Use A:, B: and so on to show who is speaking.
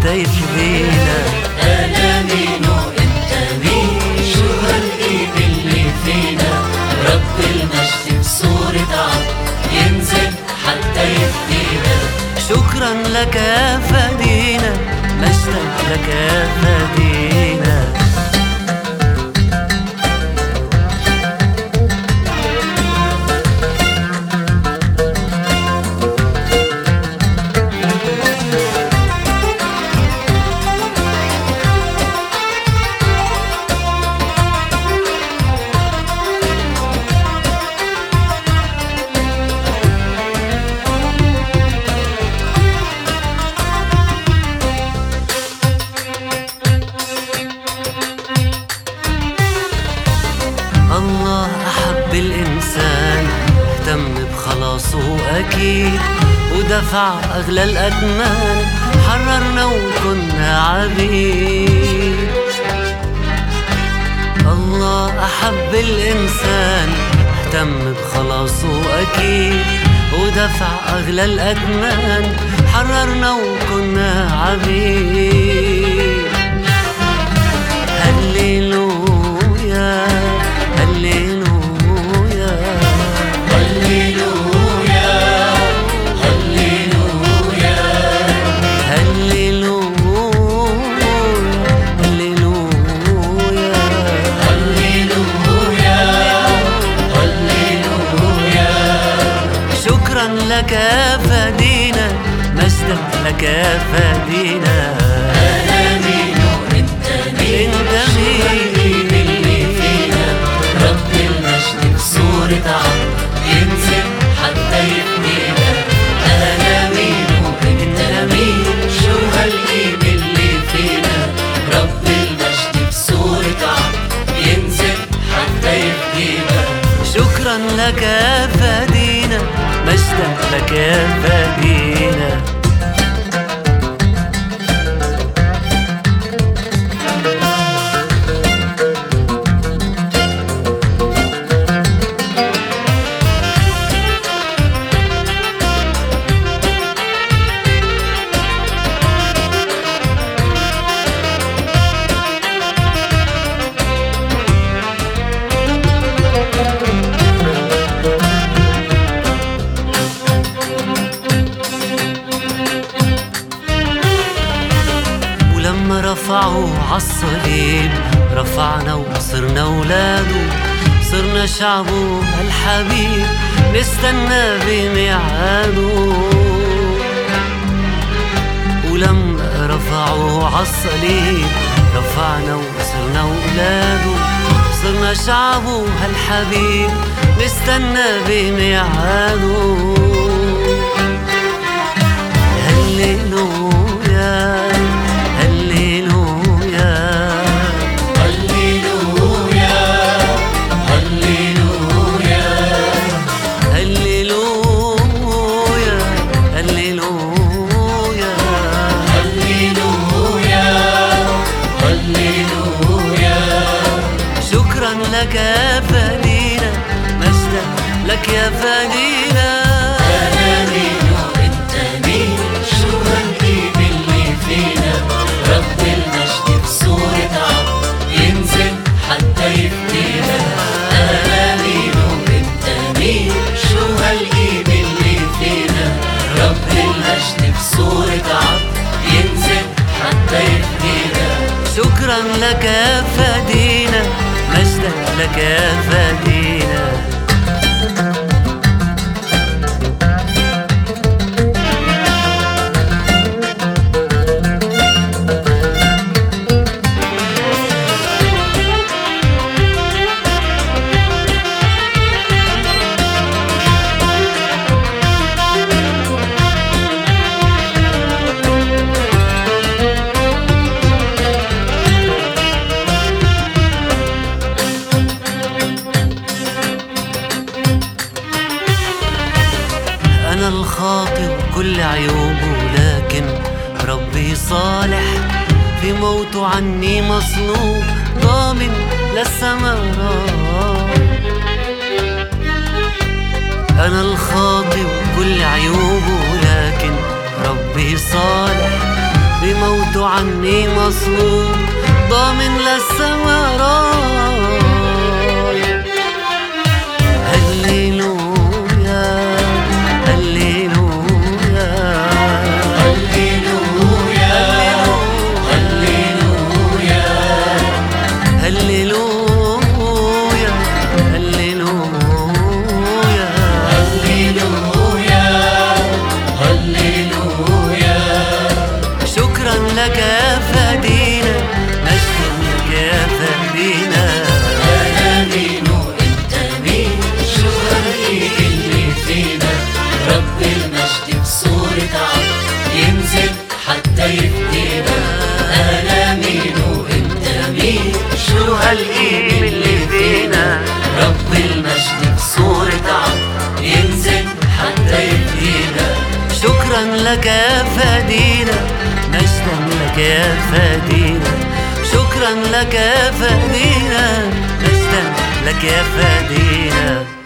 A: حتى يفدينا.
B: أنا مين وإنت مين؟ شو هالقيم اللي فينا؟ رب المجد بصورة عبد ينزل حتى يفدينا.
A: شكرا لك يا فدينا، مجدا لك يا فدينا. الله أحب الإنسان، اهتم بخلاصه أكيد، ودفع أغلى الأثمان، حررنا وكنا عبيد. الله أحب الإنسان، اهتم بخلاصه أكيد، ودفع أغلى الأثمان، حررنا وكنا عبيد. هللويا هللويا
B: هللويا هللويا
A: هللويا هللويا
B: هللويا.
A: شكرا لك يا فدينا، مجدا لك يا فدينا.
B: أنا مين وإنت مين؟
A: انت
B: شو
A: مين؟
B: هالقيم اللي فينا؟ رب المجد بصورة عبد ينزل حتى يفدينا. أنا مين وإنت مين؟ شو هالقيم اللي فينا؟ رب المجد بصورة عبد ينزل حتى يفدينا.
A: شكرا لك يا فدينا، مجدا لك يا فدينا. ولما رفعوا عالصليب رفعنا وصرنا ولاده، صرنا شعبه الحبيب نستنى بميعاده. ولما رفعوا عالصليب رفعنا وصرنا ولاده، صرنا شعبه الحبيب نستنى بميعاده. هللويا هللويا
B: هللويا هللويا
A: هللويا هللويا
B: هللويا هللويا.
A: شكرا لك يا فدينا، مجدا لك يا فدينا.
B: أنا مين وإنت مين؟ شو هالقيم اللي فينا؟ رب المجد بصورة عبد ينزل حتى يفدينا. أنا مين وإنت مين؟ شو هالقيم اللي فينا؟ رب المجد بصورة عبد ينزل حتى يفدينا.
A: شكرا لك يا فدينا، مجدا لك يا فدينا. أنا الخاطئ وكل عيوبه، لكن ربي صالح، في موته عني مصلوب، ضامن للسماء. أنا الخاطئ وكل عيوبه، لكن ربي صالح، في موته عني مصلوب ضامن للسما رايح. هللويا هللويا
B: هللويا هللويا
A: هللويا هللويا
B: هللويا هللويا.
A: شكرا لك يا فدينا، مجدا لك يا فدينا.
B: أنا مين وأنت مين، شو هالقلب اللي فينا. رب المجد بصورة عبد ينزل حتى يفدينا. أنا مين وأنت مين، شو هالقلب اللي فينا. رب المجد بصورة عبد ينزل حتى يفدينا.
A: شكرا لك يا فدينا، مجدا لك يا فدينا. شكرا لك يا فدينا، مجدا لك يا فدينا.